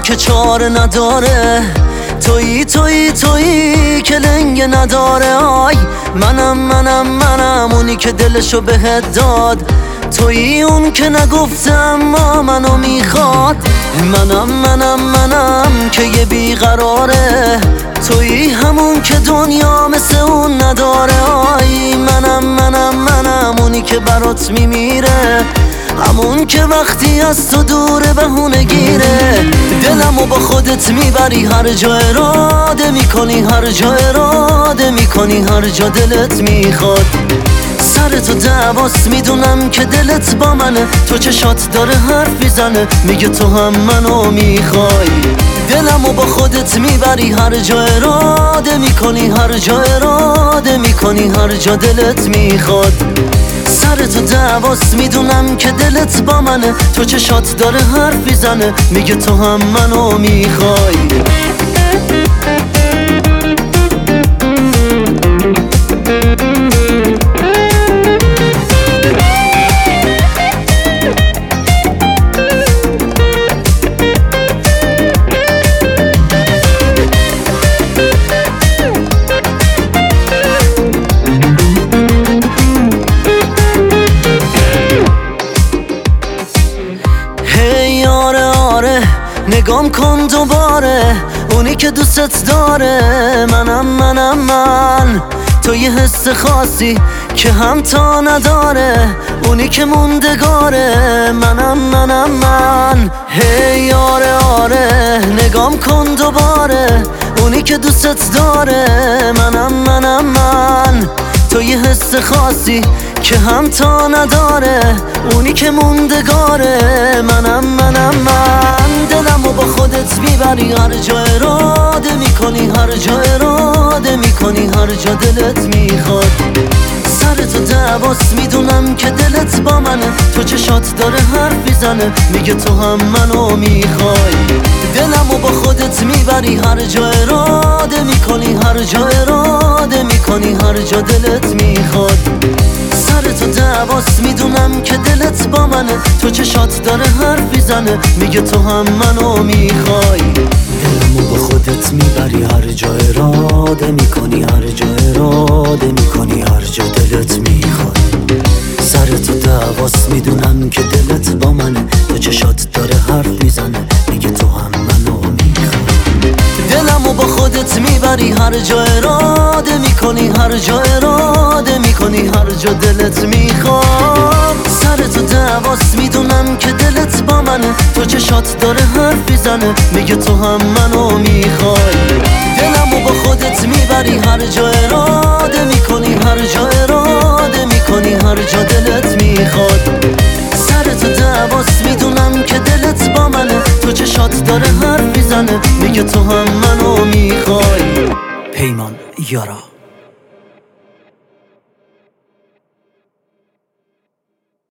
که چاره نداره، تویی تویی تویی که لنگ نداره. آی منم اونی که دلشو بهت داد، تویی اون که نگفته اما منو میخواد. منم که یه بیقراره، تویی همون که دنیا مثل اون نداره. آی منم اونی که برات میمیره، همون که وقتی از تو دوره بهونه گیره. دلمو با خودت میبری هر جا اراده میکنی، هر جا اراده میکنی، هر جا دلت میخواد. سر تو دعواست میدونم که دلت با منه، تو چشات داره حرف میزنه میگه تو هم منو میخوای. دلمو با خودت میبری هر جا اراده میکنی، هر جا اراده میکنی، هر جا دلت میخواد. سر تو دعواست میدونم که دلت با منه، تو چشات داره حرف میزنه میگه تو هم منو میخوای. نگام کن دوباره، اونی که دوستت داره. من تو یه حس خاصی که همتا نداره، اونی که موندگاره. من هی آره نگام کن دوباره، اونی که دوستت داره. من تو یه حس خاصی که همتا نداره، اونی که موندگاره. من دلمو با خودت میبری هر جا اراده میکنی، هر جا اراده میکنی، هر جا دلت میخواد. سر تو دعواست میدونم که دلت با منه، تو چشات داره حرف میزنه میگه تو هم منو میخوای. دلمو با خودت میبری هر جا اراده میکنی، هر جا اراده میکنی، هر جا دلت میخواد. سر تو دعواست میدونم که دلت با منه، تو چشات داره حرف میزنه میگه تو هم منو میخوای. دلمو با خودت میبری هر جا اراده میکنی، هر جا اراده میکنی، هر جا دلت میخواد. سر تو دعواست میدونم که دلت با منه، تو چشات داره حرف میزنه میگه تو هم منو میخوای. دلمو با خودت میبری هر جا اراده میکنی، هر جا اراده میکنی، هر جا دلت میخواد. سر تو دعواست میدونم که دلت با منه، تو چشات داره حرف میزنه میگه تو هم منو میخوای. دلمو با خودت میبری هر جا اراده میکنی، هر جا اراده میکنی، هر جا دلت میخواد. سر تو دعواست میدونم که دلت با منه، تو چشات داره حرف میزنه میگه تو هم منو میخوای. پیمان یارا.